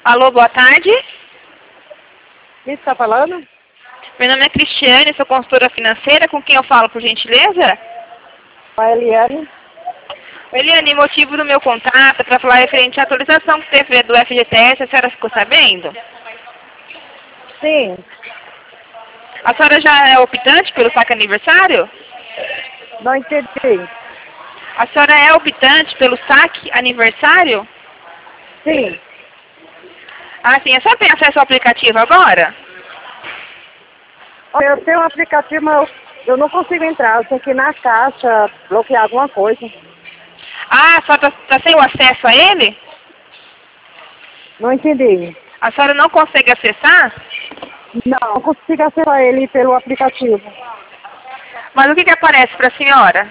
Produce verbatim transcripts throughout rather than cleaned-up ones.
Alô, boa tarde. Quem está falando? Meu nome é Cristiane, sou consultora financeira. Com quem eu falo, por gentileza? A Eliane. Eliane, motivo do meu contato é para falar referente à atualização que teve do F G T S. A senhora ficou sabendo? Sim. A senhora já é optante pelo saque aniversário? Não entendi. A senhora é optante pelo saque aniversário? Sim. Ah, sim. A senhora tem acesso ao aplicativo agora? Olha, eu tenho um aplicativo, mas eu, eu não consigo entrar. Eu tenho que ir na caixa, bloquear alguma coisa. Ah, a senhora está sem o acesso a ele? Não entendi. A senhora não consegue acessar? Não, não consigo acessar ele pelo aplicativo. Mas o que que aparece para a senhora?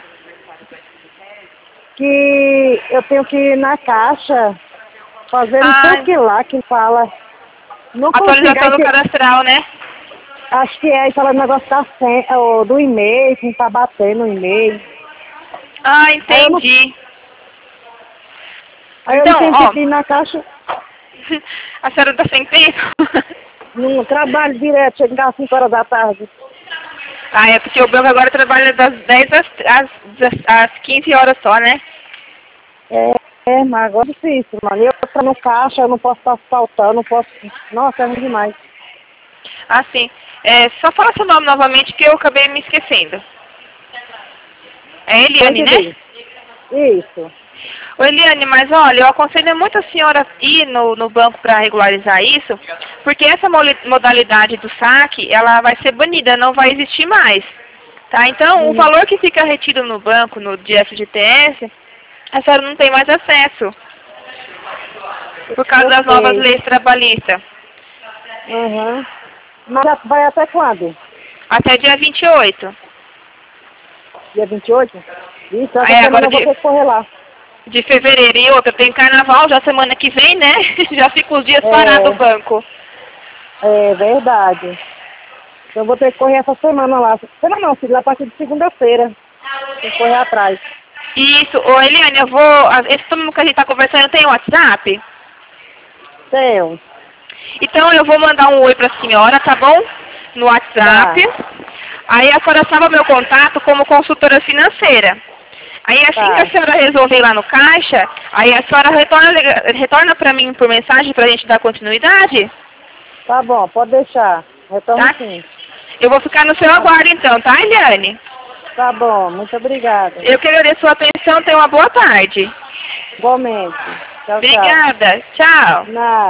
Que eu tenho que ir na caixa, fazer não sei Ah, o que lá que fala. Não consigo. atualização do Aí, cadastral, né? acho que é aquele negócio da senha, ou do e-mail, que não tá batendo o e-mail. Ah, Aí eu não, entendi. aí eu não Então, tenho ó, que ir na caixa. a senhora está sem tempo? Não trabalho direto, chego às cinco horas da tarde. Ah, é porque o banco agora trabalha das dez às, às, às quinze horas só, né? É, é, mas agora é difícil, mano. Eu tô no caixa, eu não posso estar faltando, não posso. Nossa, é ruim demais. Ah, sim. É, só fala seu nome novamente que eu acabei me esquecendo. É Eliane, né? Isso. Ô, Eliane, mas olha, eu aconselho muito a senhora ir no, no banco para regularizar isso, porque essa moli- modalidade do saque, ela vai ser banida, não vai existir mais. Tá? Então, o Hum, valor que fica retido no banco, no de F G T S, a senhora não tem mais acesso, por causa eu das novas sei. leis trabalhistas. Uhum. Mas vai até quando? Até dia vinte e oito. Dia vinte e oito? Isso, essa Aí semana agora eu vou de, ter que correr lá. de fevereiro e outra tem carnaval já semana que vem, né? Já fica os dias parados o É, banco. é verdade. Então eu vou ter que correr essa semana lá. Semana não, filho, a partir de segunda-feira. Tem que correr atrás. Isso, ô Eliane, eu vou. Esse turno que a gente tá conversando tem WhatsApp? Tenho. Então eu vou mandar um oi pra senhora, tá bom? No Tá, WhatsApp. Aí a senhora salva meu contato como consultora financeira. Aí assim que a tá. senhora resolver lá no caixa, aí a senhora retorna, retorna pra mim por mensagem pra gente dar continuidade, Tá bom, pode deixar. Retorno tá? sim. Eu vou ficar no seu Tá, aguardo então, tá, Eliane? tá bom, muito obrigada. Eu que agradeço a sua atenção, tenha uma boa tarde. Igualmente. Tchau, tchau. Obrigada, tchau. Nada.